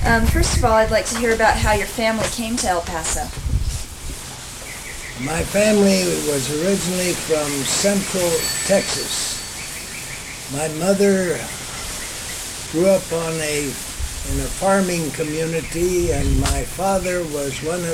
First of all, I'd like to hear about how your family came to El Paso. My family was originally from Central Texas. My mother grew up in a farming community, and my father was one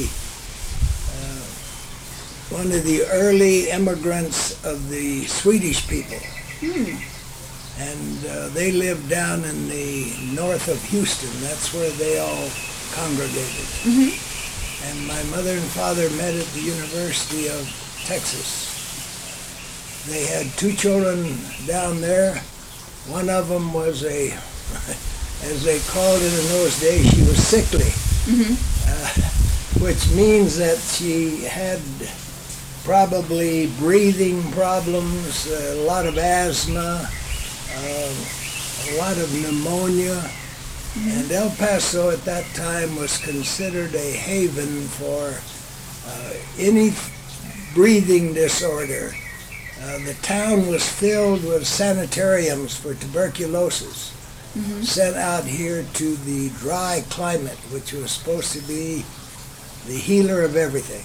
of the early immigrants of the Swedish people. And they lived down in the north of Houston. That's where they all congregated. And my mother and father met at the University of Texas. They had two children down there. One of them was as they called it in those days, she was sickly, which means that she had probably breathing problems, a lot of asthma, a lot of pneumonia. And El Paso at that time was considered a haven for any breathing disorder. The town was filled with sanitariums for tuberculosis, sent out here to the dry climate, which was supposed to be the healer of everything.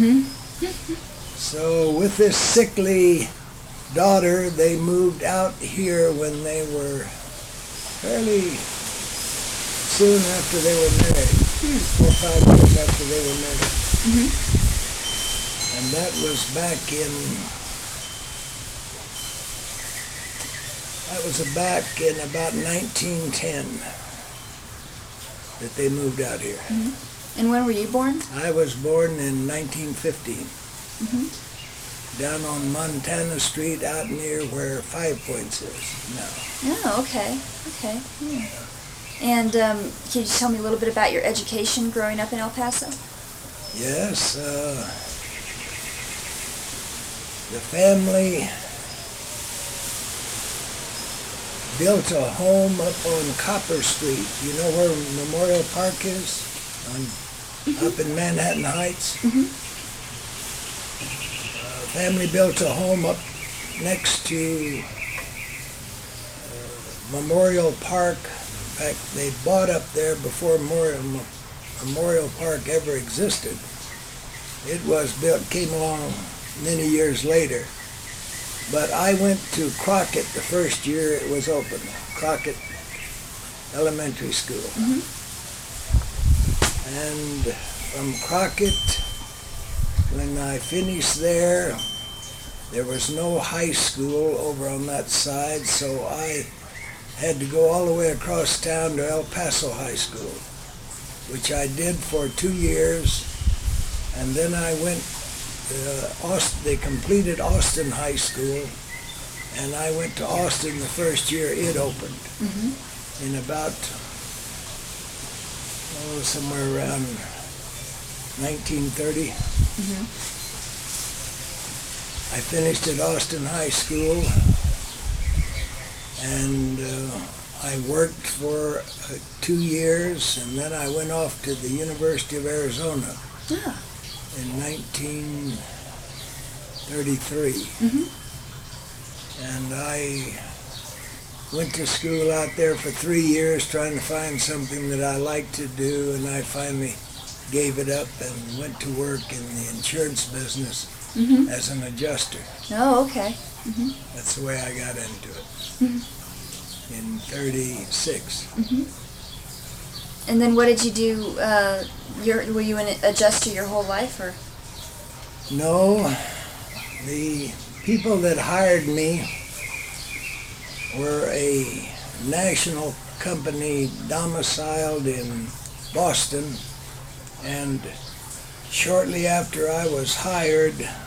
So with this sickly daughter, they moved out here when they were fairly soon after they were married, 4 or 5 years after they were married. And that was back in about 1910 that they moved out here. And when were you born? I was born in 1915, down on Montana Street, out near where Five Points is now. Oh, okay. And can you just tell me a little bit about your education growing up in El Paso? Yes, the family built a home up on Copper Street. You know where Memorial Park is? Up in Manhattan Heights. Family built a home up next to Memorial Park. In fact, they bought up there before Memorial Park ever existed. It was built, came along many years later. But I went to Crockett the first year it was open, Crockett Elementary School. And from Crockett, when I finished there was no high school over on that side, so I had to go all the way across town to El Paso High School, which I did for 2 years. And then I went, they completed Austin High School, and I went to Austin the first year it opened, in about, somewhere around 1930. I finished at Austin High School, and I worked for 2 years, and then I went off to the University of Arizona in 1933. And I went to school out there for 3 years trying to find something that I liked to do, and I finally gave it up and went to work in the insurance business as an adjuster. Oh, okay. That's the way I got into it in 36. And then what did you do? Were you an adjuster your whole life, or? No, the people that hired me were a national company domiciled in Boston, and shortly after I was hired,